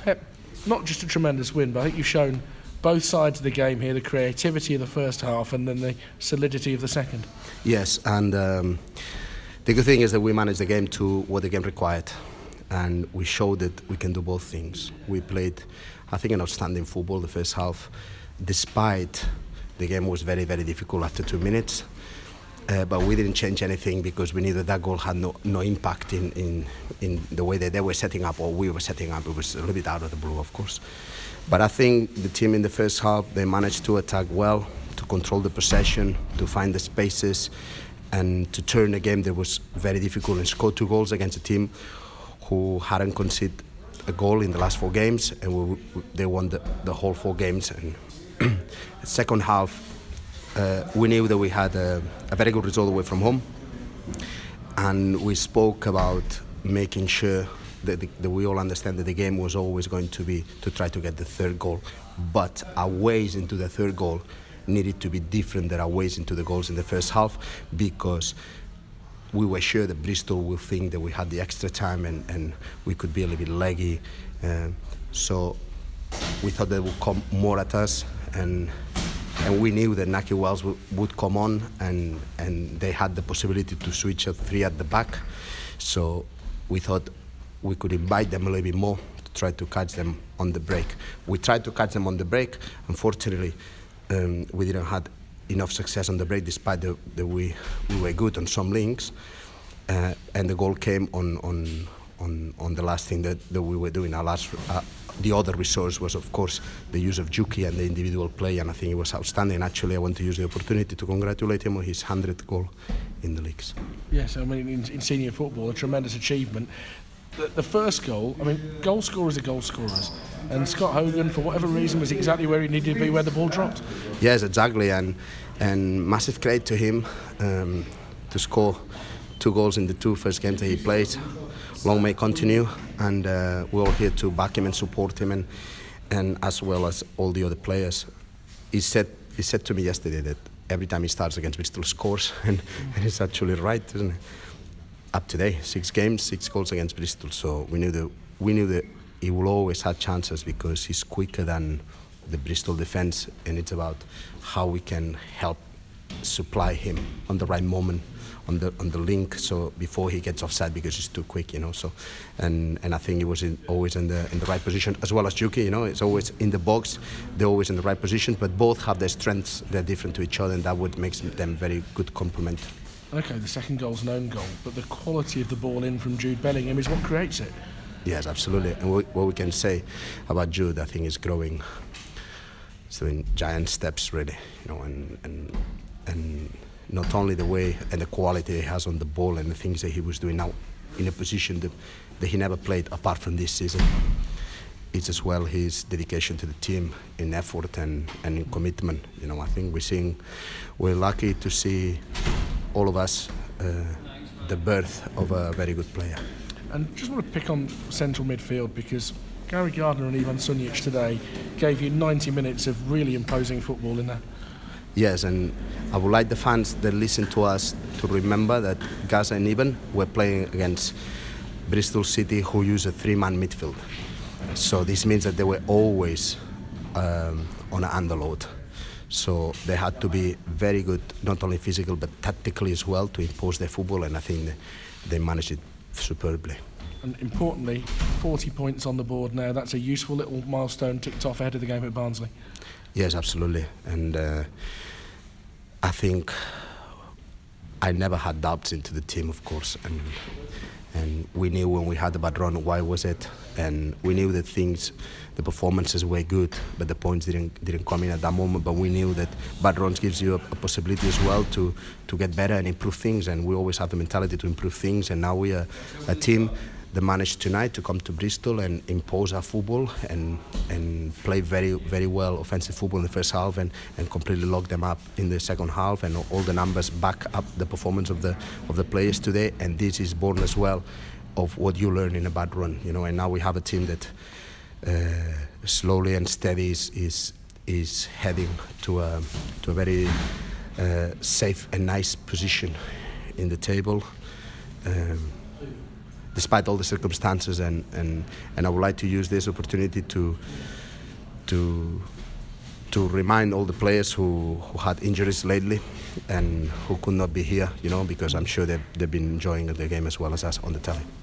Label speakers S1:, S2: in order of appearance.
S1: Pep, not just a tremendous win, but I think you've shown both sides of the game here, the creativity of the first half and then the solidity of the second.
S2: Yes, and the good thing is that we managed the game to what the game required, and we showed that we can do both things. We played, I think, an outstanding football the first half, despite the game was very, very difficult after 2 minutes. But we didn't change anything because we knew that goal had no impact in the way that they were setting up or we were setting up. It was a little bit out of the blue, of course. But I think the team in the first half, they managed to attack well, to control the possession, to find the spaces, and to turn a game that was very difficult and score 2 goals against a team who hadn't conceded a goal in the last 4 games, and they won the whole 4 games. And the second half, we knew that we had a very good result away from home, and we spoke about making sure that we all understand that the game was always going to be to try to get the 3rd goal, but our ways into the 3rd goal needed to be different than our ways into the goals in the first half, because we were sure that Bristol would think that we had the extra time and we could be a little bit leggy, so we thought they would come more at us, and we knew that Nahki Wells would come on, and they had the possibility to switch a 3 at the back. So we thought we could invite them a little bit more to try to catch them on the break. We tried to catch them on the break. Unfortunately, we didn't have enough success on the break, despite that we were good on some links. And the goal came on the last thing that we were doing. The other resource was, of course, the use of Juki and the individual play, and I think it was outstanding. Actually, I want to use the opportunity to congratulate him on his 100th goal in the leagues.
S1: Yes, I mean, in senior football, a tremendous achievement. The first goal, I mean, goal scorers are goal scorers, and Scott Hogan, for whatever reason, was exactly where he needed to be, where the ball dropped.
S2: Yes, exactly, and massive credit to him to score 2 goals in the 2 first games that he played. Long may continue, and we're all here to back him and support him, and as well as all the other players. He said to me yesterday that every time he starts against Bristol scores, and it's actually right, isn't it? Up today, 6 games, 6 goals against Bristol. So we knew that he will always have chances because he's quicker than the Bristol defence, and it's about how we can help supply him on the right moment, on the link, so before he gets offside, because he's too quick, So, and I think he was always in the right position, as well as Juki. It's always in the box. They're always in the right position, but both have their strengths. They're different to each other, and that would make them very good complement.
S1: Okay, the second goal's an own goal, but the quality of the ball in from Jude Bellingham is what creates it.
S2: Yes, absolutely. And what we can say about Jude, I think, is growing. He's doing giant steps, really. And not only the way and the quality he has on the ball and the things that he was doing now in a position that he never played apart from this season. It's as well his dedication to the team in effort and in commitment. I think we're lucky to see all of us the birth of a very good player.
S1: And just want to pick on central midfield, because Gary Gardner and Ivan Sunjic today gave you 90 minutes of really imposing football in there.
S2: Yes, and I would like the fans that listen to us to remember that Gaza and Ivan were playing against Bristol City, who use a 3-man midfield. So this means that they were always on an underload. So they had to be very good, not only physical but tactically as well, to impose their football, and I think they managed it superbly.
S1: And importantly, 40 points on the board now. That's a useful little milestone ticked off ahead of the game at Barnsley.
S2: Yes, absolutely. And I think I never had doubts into the team, of course, and we knew when we had the bad run why was it, and we knew that the performances were good, but the points didn't come in at that moment. But we knew that bad runs gives you a possibility as well to get better and improve things, and we always have the mentality to improve things. And now we are a team that managed tonight to come to Bristol and impose our football and play very, very well offensive football in the first half and completely lock them up in the second half, and all the numbers back up the performance of the players today. And this is born as well of what you learn in a bad run, and now we have a team that slowly and steady is heading to a very safe and nice position in the table. despite all the circumstances, and I would like to use this opportunity to remind all the players who had injuries lately and who could not be here, because I'm sure they've been enjoying the game as well as us on the telly.